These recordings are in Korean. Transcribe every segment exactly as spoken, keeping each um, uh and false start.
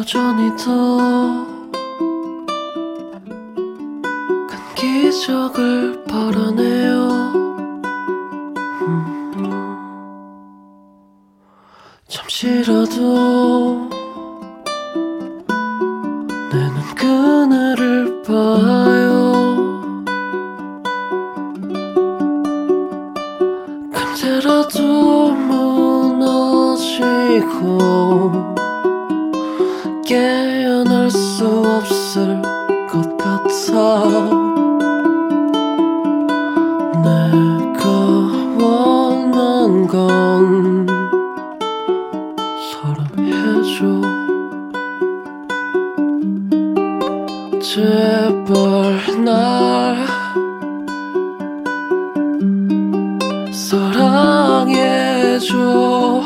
여전히 더 큰 기적을 바라네요. 음, 잠시라도 내 눈 그늘을 봐요. 금세라도 무너지고 깨어날 수 없을 것 같아. 내가 원한 건 사랑해줘. 제발 날 사랑해줘.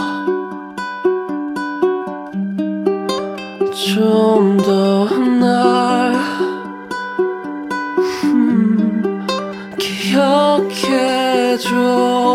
좀 더 날 음, 기억해줘.